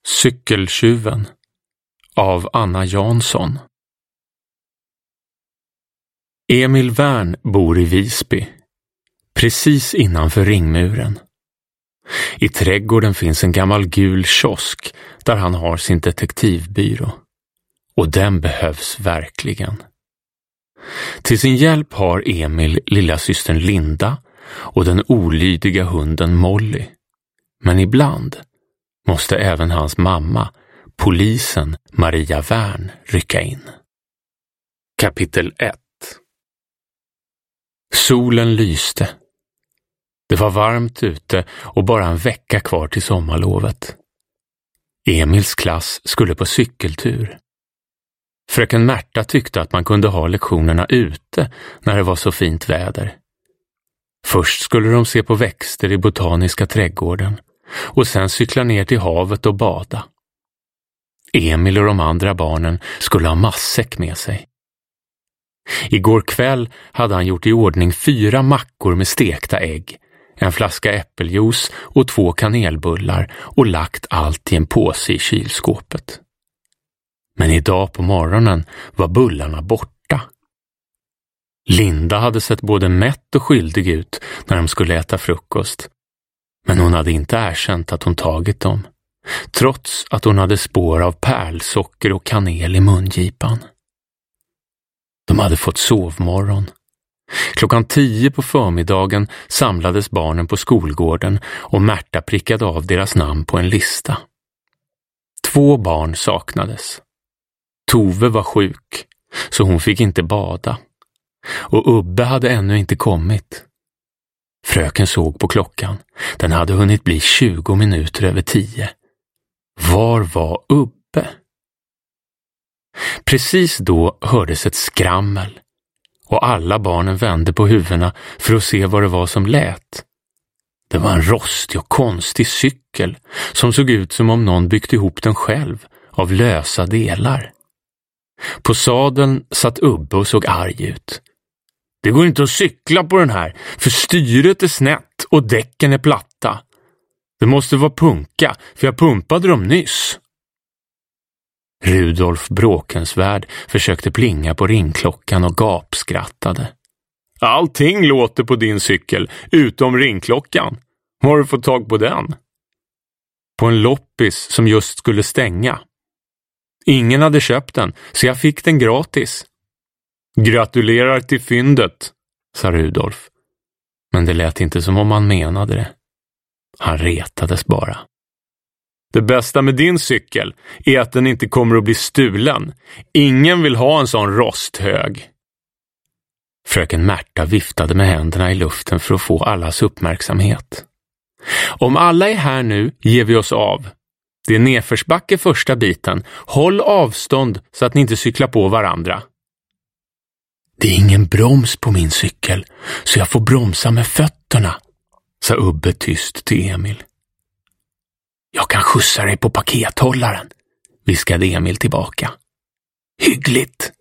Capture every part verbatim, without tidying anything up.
Cykeltjuven av Anna Jansson. Emil Wern bor i Visby, precis innanför ringmuren. I trädgården finns en gammal gul kiosk där han har sin detektivbyrå. Och den behövs verkligen. Till sin hjälp har Emil lilla systern Linda och den olydiga hunden Molly. Men ibland måste även hans mamma, polisen Maria Wern, rycka in. Kapitel ett. Solen lyste. Det var varmt ute och bara en vecka kvar till sommarlovet. Emils klass skulle på cykeltur. Fröken Märta tyckte att man kunde ha lektionerna ute när det var så fint väder. Först skulle de se på växter i botaniska trädgården och sen cykla ner till havet och bada. Emil och de andra barnen skulle ha matsäck med sig. Igår kväll hade han gjort i ordning fyra mackor med stekta ägg, en flaska äppeljuice och två kanelbullar och lagt allt i en påse i kylskåpet. Men idag på morgonen var bullarna borta. Linda hade sett både mätt och skyldig ut när de skulle äta frukost. Men hon hade inte erkänt att hon tagit dem, trots att hon hade spår av pärlsocker och kanel i mungipan. De hade fått sovmorgon. Klockan tio på förmiddagen samlades barnen på skolgården och Märta prickade av deras namn på en lista. Två barn saknades. Tove var sjuk, så hon fick inte bada. Och Ubbe hade ännu inte kommit. Fröken såg på klockan. Den hade hunnit bli tjugo minuter över tio. Var var Ubbe? Precis då hördes ett skrammel och alla barnen vände på huvudena för att se vad det var som lät. Det var en rostig och konstig cykel som såg ut som om någon byggt ihop den själv av lösa delar. På sadeln satt Ubbe och såg arg ut. Det går inte att cykla på den här, för styret är snett och däcken är platta. Det måste vara punka, för jag pumpade dem nyss. Rudolf Bråkensvärd försökte plinga på ringklockan och gapskrattade. Allting låter på din cykel, utom ringklockan. Var har du fått tag på den? På en loppis som just skulle stänga. Ingen hade köpt den, så jag fick den gratis. Gratulerar till fyndet, sa Rudolf. Men det lät inte som om han menade det. Han retades bara. Det bästa med din cykel är att den inte kommer att bli stulen. Ingen vill ha en sån rosthög. Fröken Märta viftade med händerna i luften för att få allas uppmärksamhet. Om alla är här nu ger vi oss av. Det är nedförsbacke första biten. Håll avstånd så att ni inte cyklar på varandra. Det är ingen broms på min cykel, så jag får bromsa med fötterna, sa Ubbe tyst till Emil. Jag kan skjutsa dig på pakethållaren, viskade Emil tillbaka. Hyggligt!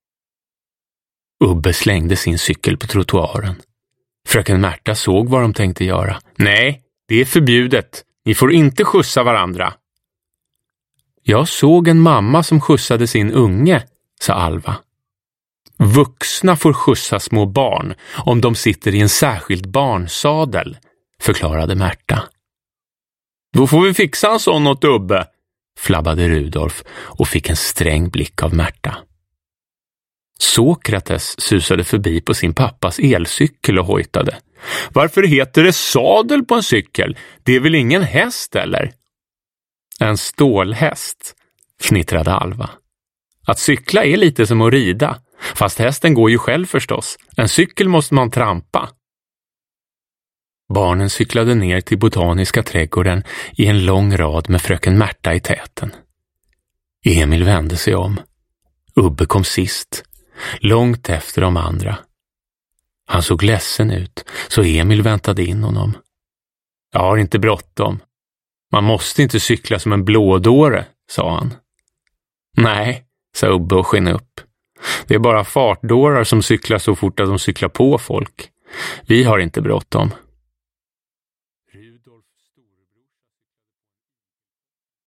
Ubbe slängde sin cykel på trottoaren. Fröken Märta såg vad de tänkte göra. Nej, det är förbjudet. Ni får inte skjutsa varandra. Jag såg en mamma som skjutsade sin unge, sa Alva. Vuxna får skjutsa små barn om de sitter i en särskild barnsadel, förklarade Märta. Då får vi fixa en sån åt Ubbe, flabbade Rudolf och fick en sträng blick av Märta. Sokrates susade förbi på sin pappas elcykel och hojtade. Varför heter det sadel på en cykel? Det är väl ingen häst eller? En stålhäst, fnittrade Alva. Att cykla är lite som att rida, fast hästen går ju själv förstås. En cykel måste man trampa. Barnen cyklade ner till botaniska trädgården i en lång rad med fröken Märta i täten. Emil vände sig om. Ubbe kom sist, långt efter de andra. Han såg ledsen ut, så Emil väntade in honom. Jag har inte bråttom. Man måste inte cykla som en blådåre, sa han. Nej, sa Ubbe och sken upp. Det är bara fartdårar som cyklar så fort att de cyklar på folk. Vi har inte bråttom.